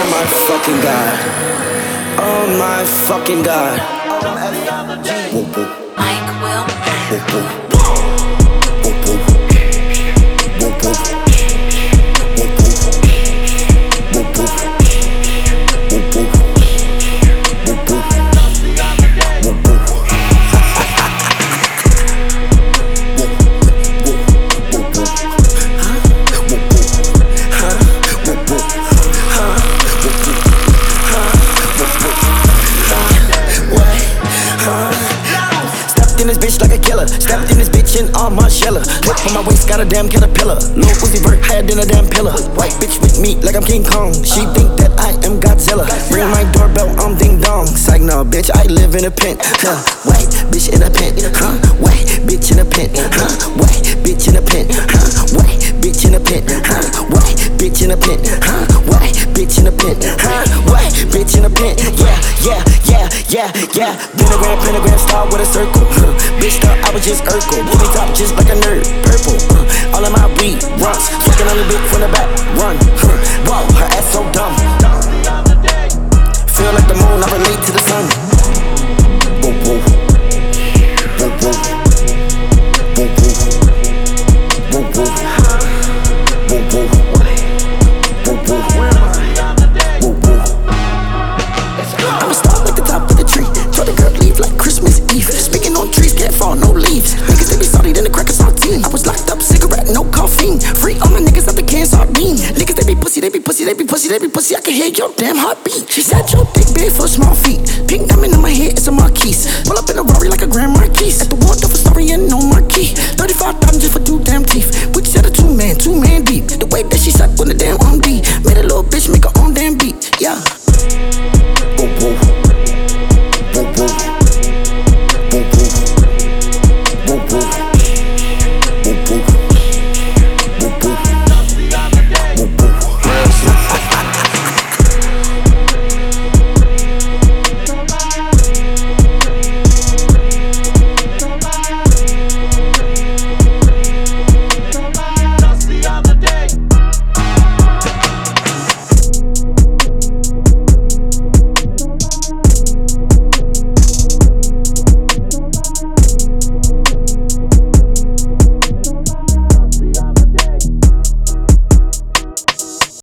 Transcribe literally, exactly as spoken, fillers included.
my fucking god. Oh my fucking god. Mike Will. In this bitch like a killer, stepped in this bitch in all my sheller. Whip on my waist, got a damn caterpillar. Lil Uzi Vert higher than a damn pillar. White bitch with me like I'm King Kong. She think that I am Godzilla. Ring my doorbell, I'm ding dong. Psych, no bitch, I live in a pen. Huh? White bitch in a pen. Huh? White bitch in a pen. Huh? White bitch in a pen. Huh? White bitch in a pen. Huh? White bitch in a pen. Huh? White bitch in a pen. Huh? White bitch in a pen. Yeah, yeah, yeah, yeah, yeah. Pentagram, pentagram star with a circle. Huh? Bitch thought I was just Urkel. Give me top just like a nerd. Purple. Uh, all of my weed runs. Fucking on the dick from the back. Run. Huh. Whoa, her ass so dumb. Feel like the moon, I relate to the sun. Whoa, whoa. Whoa, whoa. Whoa, whoa. Whoa, whoa. Whoa, whoa. Whoa, whoa. Whoa, whoa. I'ma start like the top of the tree. Try the girl leave like Christmas Eve. Speaking on trees, can't fall, no leaves. Niggas, they be salty, then the crackers saltine. I was locked up, cigarette, no caffeine. Free all my niggas up the can sardine. Niggas, they be pussy, they be pussy, they be pussy, they be pussy. I can hear your damn heartbeat. She said your dick big for small feet. Pink diamond in my head, it's a Marquise. Pull up in a Rari like a Grand Marquis. At the Waldorf Astoria, no marquee. thirty-five